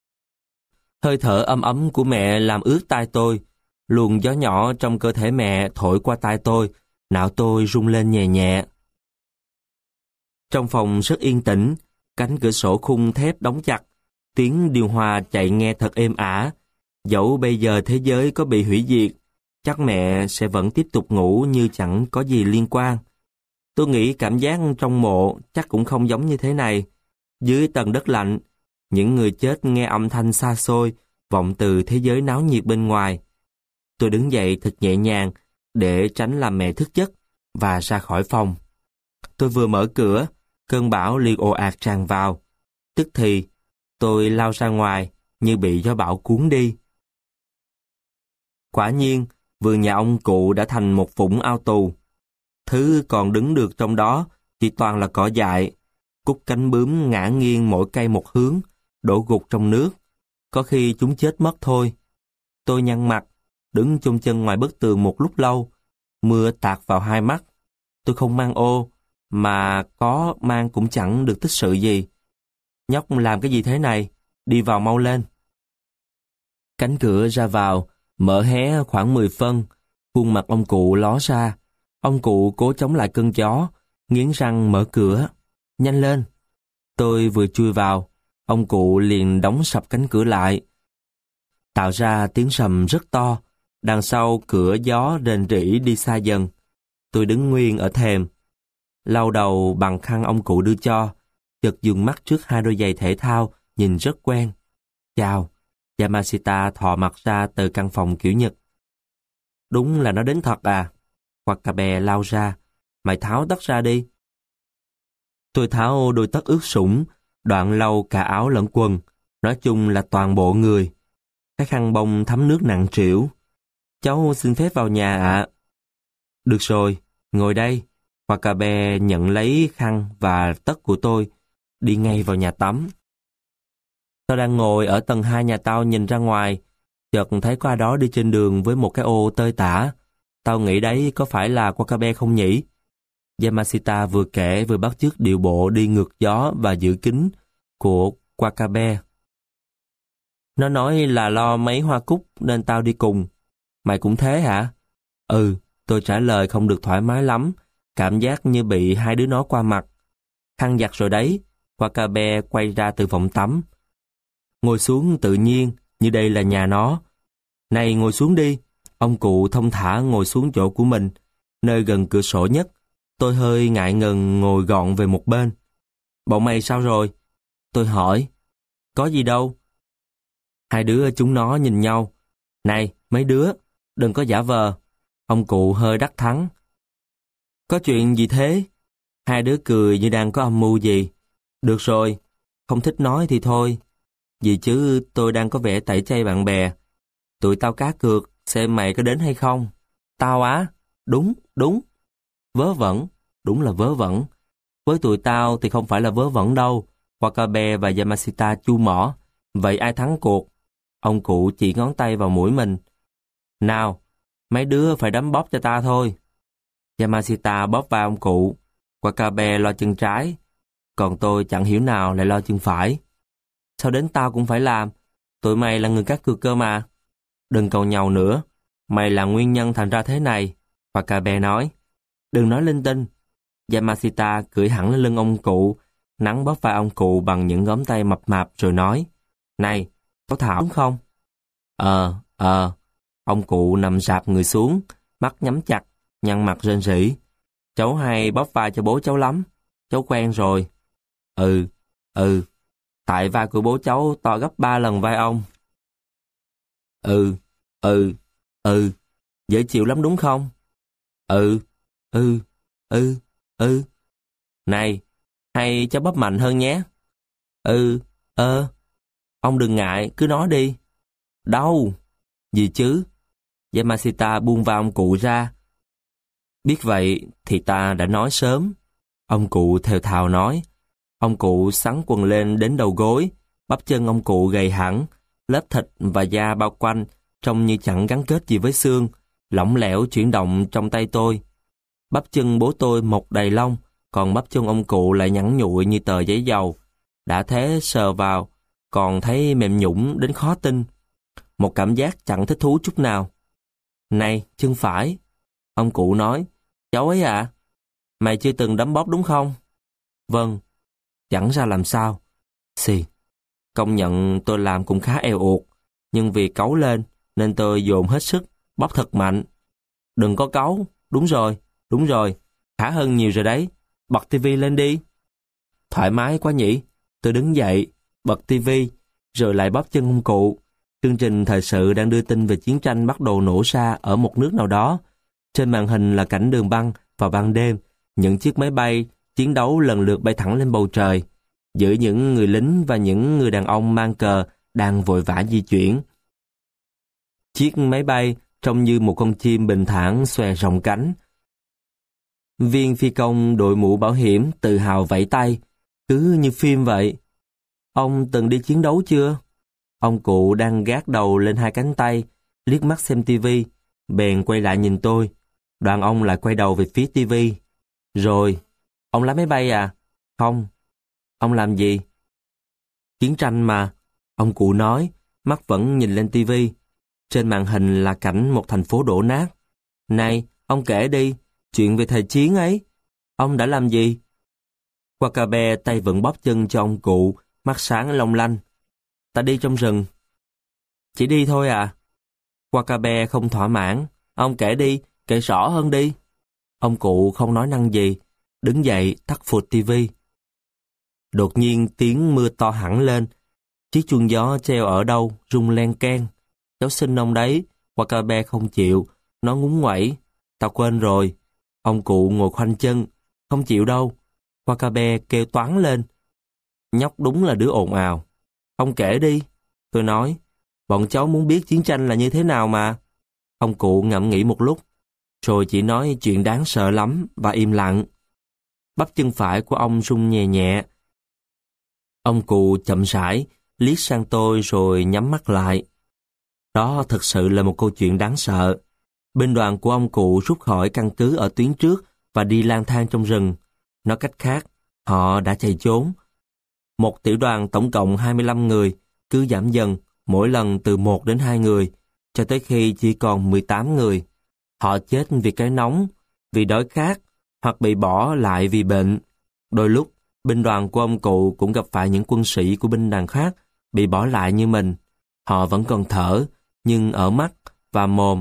S1: Hơi thở ấm ấm của mẹ làm ướt tai tôi. Luồng gió nhỏ trong cơ thể mẹ thổi qua tai tôi, não tôi rung lên nhẹ nhẹ. Trong phòng rất yên tĩnh, cánh cửa sổ khung thép đóng chặt, tiếng điều hòa chạy nghe thật êm ả. Dẫu bây giờ thế giới có bị hủy diệt, chắc mẹ sẽ vẫn tiếp tục ngủ như chẳng có gì liên quan. Tôi nghĩ cảm giác trong mộ chắc cũng không giống như thế này. Dưới tầng đất lạnh, những người chết nghe âm thanh xa xôi vọng từ thế giới náo nhiệt bên ngoài. Tôi đứng dậy thật nhẹ nhàng để tránh làm mẹ thức giấc và ra khỏi phòng. Tôi vừa mở cửa, cơn bão liền ồ ạt tràn vào. Tức thì, tôi lao ra ngoài như bị gió bão cuốn đi. Quả nhiên, vườn nhà ông cụ đã thành một vũng ao tù. Thứ còn đứng được trong đó chỉ toàn là cỏ dại. Cúc cánh bướm ngả nghiêng mỗi cây một hướng, đổ gục trong nước. Có khi chúng chết mất thôi. Tôi nhăn mặt, đứng chôn chân ngoài bức tường một lúc lâu. Mưa tạt vào hai mắt. Tôi không mang ô, mà có mang cũng chẳng được tích sự gì. Nhóc làm cái gì thế này? Đi vào mau lên. Cánh cửa ra vào, mở hé khoảng 10 phân. Khuôn mặt ông cụ ló ra. Ông cụ cố chống lại cơn gió, nghiến răng mở cửa. Nhanh lên. Tôi vừa chui vào, ông cụ liền đóng sập cánh cửa lại, tạo ra tiếng sầm rất to. Đằng sau cửa gió rền rĩ đi xa dần. Tôi đứng nguyên ở thềm, lau đầu bằng khăn ông cụ đưa cho, chợt dừng mắt trước hai đôi giày thể thao nhìn rất quen. Chào. Yamashita thò mặt ra từ căn phòng kiểu Nhật. Đúng là nó đến thật à? Wakabe lao ra. Mày tháo tất ra đi. Tôi tháo đôi tất ướt sũng, đoạn lau cả áo lẫn quần, nói chung là toàn bộ người. Cái khăn bông thấm nước nặng trĩu. Cháu xin phép vào nhà ạ. Được rồi, ngồi đây. Wakabe nhận lấy khăn và tất của tôi, đi ngay vào nhà tắm. Tao đang ngồi ở tầng 2 nhà tao nhìn ra ngoài, chợt thấy có ai đó đi trên đường với một cái ô tơi tả. Tao nghĩ đấy có phải là Wakabe không nhỉ? Yamashita vừa kể vừa bắt chước điệu bộ đi ngược gió và giữ kín của Wakabe. Nó nói là lo mấy hoa cúc nên tao đi cùng. Mày cũng thế hả? Ừ, tôi trả lời không được thoải mái lắm, cảm giác như bị hai đứa nó qua mặt. Khăn giặt rồi đấy. Wakabe quay ra từ phòng tắm. Ngồi xuống tự nhiên, như đây là nhà nó. Này ngồi xuống đi. Ông cụ thông thả ngồi xuống chỗ của mình, nơi gần cửa sổ nhất. Tôi hơi ngại ngần ngồi gọn về một bên. Bọn mày sao rồi? Tôi hỏi. Có gì đâu. Hai đứa chúng nó nhìn nhau. Này, mấy đứa, đừng có giả vờ. Ông cụ hơi đắc thắng. Có chuyện gì thế? Hai đứa cười như đang có âm mưu gì. Được rồi, không thích nói thì thôi. Vì chứ tôi đang có vẻ tẩy chay bạn bè. Tụi tao cá cược, xem mày có đến hay không. Tao á? Đúng, đúng. Vớ vẩn, đúng là vớ vẩn. Với tụi tao thì không phải là vớ vẩn đâu. Wakabe và Yamashita chu mỏ. Vậy ai thắng cuộc? Ông cụ chỉ ngón tay vào mũi mình. Nào, mấy đứa phải đấm bóp cho ta thôi. Yamashita bóp vai ông cụ. Wakabe lo chân trái. Còn tôi chẳng hiểu nào lại lo chân phải. Sao đến tao cũng phải làm? Tụi mày là người cát cược cơ mà. Đừng cầu nhau nữa. Mày là nguyên nhân thành ra thế này. Wakabe nói. Đừng nói linh tinh. Yamashita cưỡi hẳn lên lưng ông cụ, nắn bóp vai ông cụ bằng những ngón tay mập mạp rồi nói. Này, có Thảo đúng không? Ông cụ nằm rạp người xuống, mắt nhắm chặt, nhăn mặt rên rỉ. Cháu hay bóp vai cho bố cháu lắm. Cháu quen rồi. Tại vai của bố cháu to gấp 3 lần vai ông. Dễ chịu lắm đúng không? Này, hay cháu bóp mạnh hơn nhé. Ông đừng ngại, cứ nói đi. Đâu? Gì chứ? Yamashita buông vai ông cụ ra. Biết vậy thì ta đã nói sớm. Ông cụ thều thào nói. Ông cụ xắn quần lên đến đầu gối, bắp chân ông cụ gầy hẳn, lớp thịt và da bao quanh trông như chẳng gắn kết gì với xương, lỏng lẻo chuyển động trong tay tôi. Bắp chân bố tôi mọc đầy lông, còn bắp chân ông cụ lại nhẵn nhụi như tờ giấy dầu. Đã thế sờ vào, còn thấy mềm nhũn đến khó tin. Một cảm giác chẳng thích thú chút nào. Này, chân phải. Ông cụ nói, cháu ấy à? Mày chưa từng đấm bóp đúng không? Vâng. Chẳng ra làm sao. Công nhận tôi làm cũng khá eo uột, nhưng vì cáu lên nên tôi dồn hết sức, bóp thật mạnh. Đừng có cáu, đúng rồi, khá hơn nhiều rồi đấy. Bật tivi lên đi. Thoải mái quá nhỉ. Tôi đứng dậy, bật tivi, rồi lại bóp chân ông cụ. Chương trình thời sự đang đưa tin về chiến tranh bắt đầu nổ ra ở một nước nào đó. Trên màn hình là cảnh đường băng vào ban đêm, những chiếc máy bay chiến đấu lần lượt bay thẳng lên bầu trời, giữa những người lính và những người đàn ông mang cờ đang vội vã di chuyển. Chiếc máy bay trông như một con chim bình thản xòe rộng cánh. Viên phi công đội mũ bảo hiểm tự hào vẫy tay, cứ như phim vậy. Ông từng đi chiến đấu chưa? Ông cụ đang gác đầu lên hai cánh tay, liếc mắt xem tivi, bèn quay lại nhìn tôi. Đoạn ông lại quay đầu về phía tivi. Rồi, ông lái máy bay à? Không. Ông làm gì? Chiến tranh mà. Ông cụ nói, mắt vẫn nhìn lên tivi. Trên màn hình là cảnh một thành phố đổ nát. Này, ông kể đi, chuyện về thời chiến ấy. Ông đã làm gì? Wakabe tay vẫn bóp chân cho ông cụ, mắt sáng long lanh. Ta đi trong rừng. Chỉ đi thôi à? Wakabe không thỏa mãn. Ông kể đi, kể rõ hơn đi. Ông cụ không nói năng gì, đứng dậy tắt phụt tivi. Đột nhiên tiếng mưa to hẳn lên. Chiếc chuông gió treo ở đâu rung len keng. Cháu xin ông đấy. Wakabe không chịu. Nó ngúng nguẩy. Tao quên rồi. Ông cụ ngồi khoanh chân. Không chịu đâu. Wakabe kêu toáng lên. Nhóc đúng là đứa ồn ào. Ông kể đi. Tôi nói. Bọn cháu muốn biết chiến tranh là như thế nào mà. Ông cụ ngẫm nghĩ một lúc, rồi chỉ nói chuyện đáng sợ lắm và im lặng. Bắp chân phải của ông rung nhẹ nhẹ. Ông cụ chậm rãi liếc sang tôi rồi nhắm mắt lại. Đó thực sự là một câu chuyện đáng sợ. Binh đoàn của ông cụ rút khỏi căn cứ ở tuyến trước và đi lang thang trong rừng. Nói cách khác, họ đã chạy trốn. Một tiểu đoàn tổng cộng 25 người, cứ giảm dần, mỗi lần từ 1 đến 2 người, cho tới khi chỉ còn 18 người. Họ chết vì cái nóng, vì đói khát, hoặc bị bỏ lại vì bệnh. Đôi lúc, binh đoàn của ông cụ cũng gặp phải những quân sĩ của binh đoàn khác bị bỏ lại như mình. Họ vẫn còn thở, nhưng ở mắt và mồm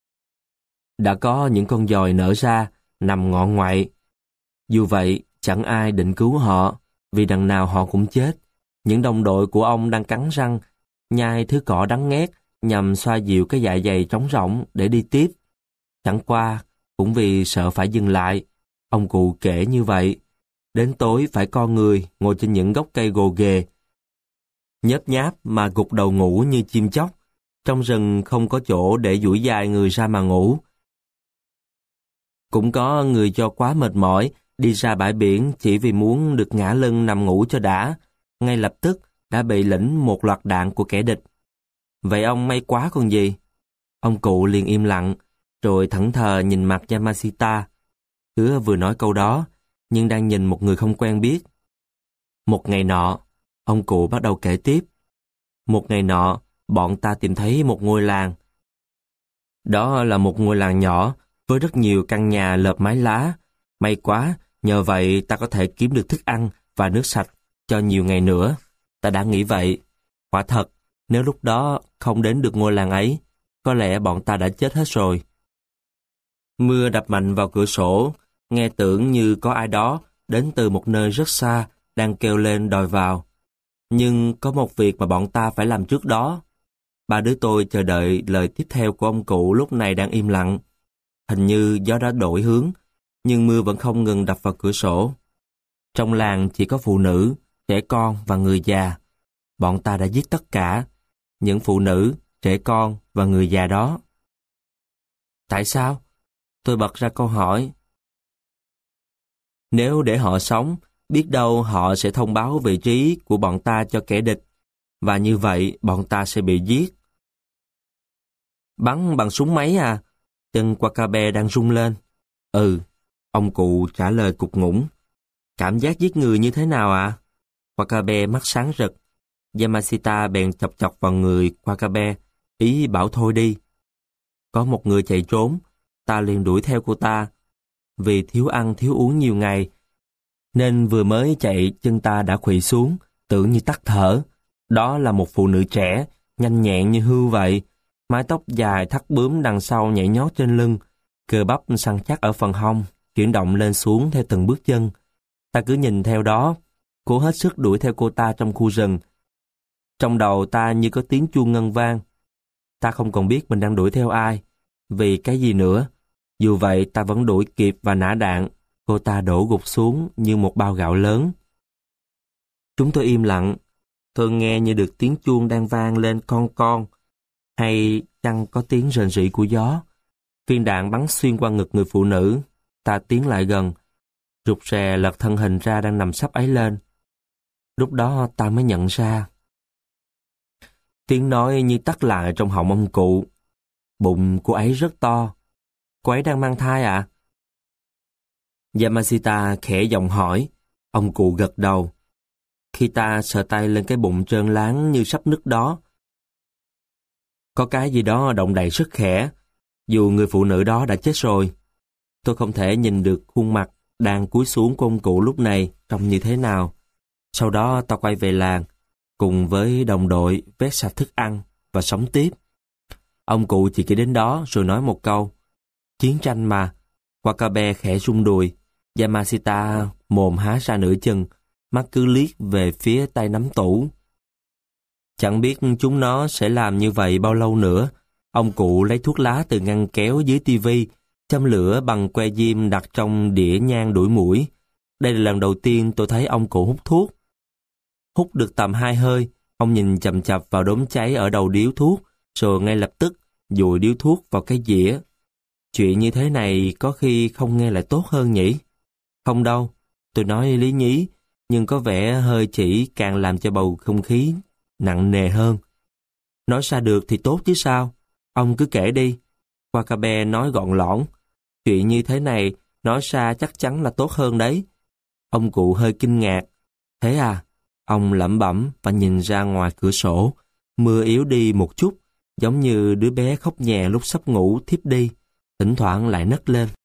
S1: đã có những con giòi nở ra, nằm ngọ ngoại. Dù vậy, chẳng ai định cứu họ, vì đằng nào họ cũng chết. Những đồng đội của ông đang cắn răng, nhai thứ cỏ đắng nghét nhằm xoa dịu cái dạ dày trống rỗng để đi tiếp. Chẳng qua, cũng vì sợ phải dừng lại. Ông cụ kể như vậy. Đến tối phải co người ngồi trên những gốc cây gồ ghề, nhớp nháp mà gục đầu ngủ như chim chóc. Trong rừng không có chỗ để duỗi dài người ra mà ngủ. Cũng có người cho quá mệt mỏi đi ra bãi biển chỉ vì muốn được ngả lưng nằm ngủ cho đã. Ngay lập tức đã bị lĩnh một loạt đạn của kẻ địch. Vậy ông may quá còn gì? Ông cụ liền im lặng, rồi thẫn thờ nhìn mặt Yamashita. Hứa vừa nói câu đó, nhưng đang nhìn một người không quen biết. Một ngày nọ, ông cụ bắt đầu kể tiếp. Một ngày nọ, bọn ta tìm thấy một ngôi làng. Đó là một ngôi làng nhỏ với rất nhiều căn nhà lợp mái lá. May quá, nhờ vậy ta có thể kiếm được thức ăn và nước sạch cho nhiều ngày nữa. Ta đã nghĩ vậy. Quả thật, nếu lúc đó không đến được ngôi làng ấy, có lẽ bọn ta đã chết hết rồi. Mưa đập mạnh vào cửa sổ, nghe tưởng như có ai đó đến từ một nơi rất xa đang kêu lên đòi vào. Nhưng có một việc mà bọn ta phải làm trước đó. Ba đứa tôi chờ đợi lời tiếp theo của ông cụ lúc này đang im lặng. Hình như gió đã đổi hướng, nhưng mưa vẫn không ngừng đập vào cửa sổ. Trong làng chỉ có phụ nữ, trẻ con và người già. Bọn ta đã giết tất cả, những phụ nữ, trẻ con và người già đó. Tại sao? Tôi bật ra câu hỏi. Nếu để họ sống, biết đâu họ sẽ thông báo vị trí của bọn ta cho kẻ địch, và như vậy bọn ta sẽ bị giết. Bắn bằng súng máy à? Chân Wakabe đang rung lên. Ừ, ông cụ trả lời cục ngủng. Cảm giác giết người như thế nào ạ? Wakabe mắt sáng rực. Yamashita bèn chọc chọc vào người Wakabe, ý bảo thôi đi. Có một người chạy trốn, ta liền đuổi theo cô ta. Vì thiếu ăn thiếu uống nhiều ngày, nên vừa mới chạy chân ta đã khuỵu xuống, tưởng như tắt thở. Đó là một phụ nữ trẻ, nhanh nhẹn như hươu vậy. Mái tóc dài thắt bướm đằng sau nhảy nhót trên lưng, cơ bắp săn chắc ở phần hông, chuyển động lên xuống theo từng bước chân. Ta cứ nhìn theo đó, cố hết sức đuổi theo cô ta trong khu rừng. Trong đầu ta như có tiếng chuông ngân vang. Ta không còn biết mình đang đuổi theo ai, vì cái gì nữa. Dù vậy ta vẫn đuổi kịp và nã đạn. Cô ta đổ gục xuống như một bao gạo lớn. Chúng tôi im lặng. Tôi nghe như được tiếng chuông đang vang lên con, hay chăng có tiếng rền rĩ của gió. Viên đạn bắn xuyên qua ngực người phụ nữ. Ta tiến lại gần, rụt rè lật thân hình ra đang nằm sấp ấy lên. Lúc đó ta mới nhận ra. Tiếng nói như tắt lại trong họng ông cụ. Bụng cô ấy rất to. Cô ấy đang mang thai à? Yamashita khẽ giọng hỏi. Ông cụ gật đầu. Khi ta sờ tay lên cái bụng trơn láng như sắp nứt đó, có cái gì đó động đậy rất khẽ, dù người phụ nữ đó đã chết rồi. Tôi không thể nhìn được khuôn mặt đang cúi xuống của ông cụ lúc này trông như thế nào. Sau đó ta quay về làng, cùng với đồng đội vét sạch thức ăn và sống tiếp. Ông cụ chỉ kể đến đó rồi nói một câu. Chiến tranh mà. Wakabe khẽ rung đùi. Yamashita mồm há ra nửa chừng, mắt cứ liếc về phía tay nắm tủ. Chẳng biết chúng nó sẽ làm như vậy bao lâu nữa. Ông cụ lấy thuốc lá từ ngăn kéo dưới tivi, châm lửa bằng que diêm đặt trong đĩa nhang đuổi muỗi. Đây là lần đầu tiên tôi thấy ông cụ hút thuốc. Hút được tầm 2 hơi, ông nhìn chằm chằm vào đốm cháy ở đầu điếu thuốc, rồi ngay lập tức dụi điếu thuốc vào cái dĩa. Chuyện như thế này có khi không nghe lại tốt hơn nhỉ? Không đâu, tôi nói lý nhí, nhưng có vẻ hơi chỉ càng làm cho bầu không khí nặng nề hơn. Nói xa được thì tốt chứ sao? Ông cứ kể đi. Wakabe nói gọn lõn. Chuyện như thế này, nói xa chắc chắn là tốt hơn đấy. Ông cụ hơi kinh ngạc. Thế à? Ông lẩm bẩm và nhìn ra ngoài cửa sổ. Mưa yếu đi một chút, giống như đứa bé khóc nhè lúc sắp ngủ thiếp đi, thỉnh thoảng lại nấc lên.